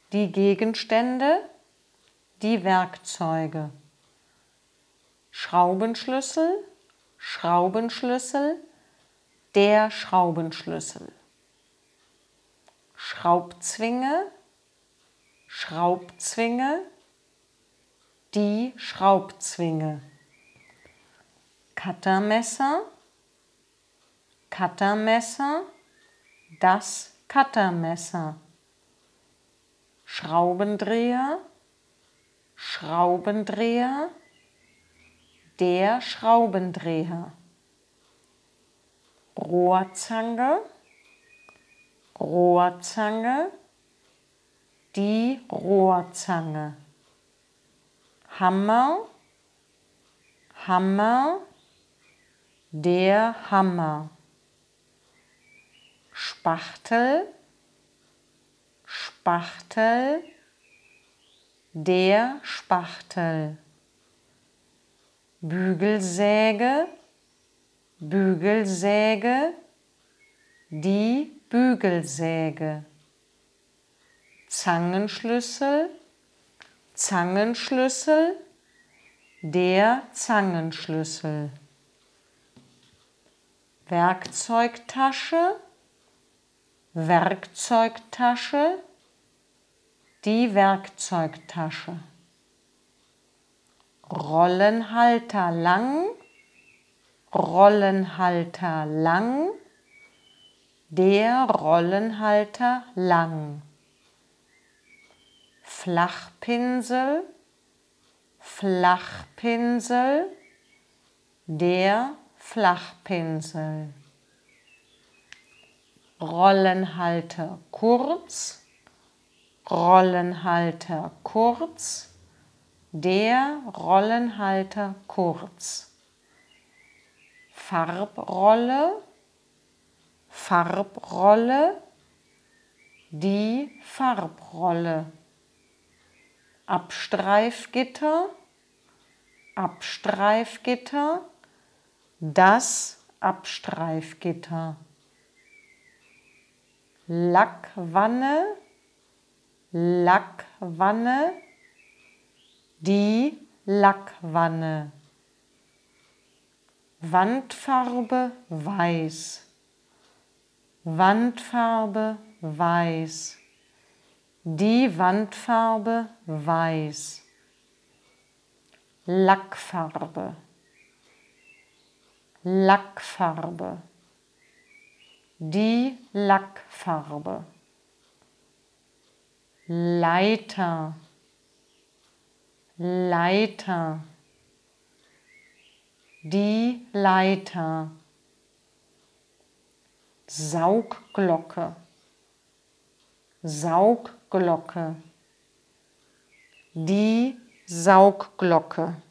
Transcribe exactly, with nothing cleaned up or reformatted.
die Gegenstände, die Werkzeuge. Schraubenschlüssel, Schraubenschlüssel, der Schraubenschlüssel. Schraubzwinge, Schraubzwinge, die Schraubzwinge. Cuttermesser, Cuttermesser, das Cuttermesser. Schraubendreher, Schraubendreher, der Schraubendreher. Rohrzange, Rohrzange, die Rohrzange. Hammer, Hammer, der Hammer. Spachtel, Spachtel, der Spachtel. Bügelsäge, Bügelsäge, die Bügelsäge. Zangenschlüssel, Zangenschlüssel, der Zangenschlüssel. Werkzeugtasche, Werkzeugtasche, die Werkzeugtasche. Rollenhalter lang, Rollenhalter lang, der Rollenhalter lang. Flachpinsel, Flachpinsel, der Flachpinsel. Rollenhalter kurz, Rollenhalter kurz, der Rollenhalter kurz. Farbrolle, Farbrolle, die Farbrolle. Abstreifgitter, Abstreifgitter, das Abstreifgitter. Lackwanne, Lackwanne, die Lackwanne. Wandfarbe weiß, Wandfarbe weiß, die Wandfarbe weiß. Lackfarbe, Lackfarbe, die Lackfarbe. Leiter, Leiter, die Leiter. Saugglocke, Saugglocke, die Saugglocke.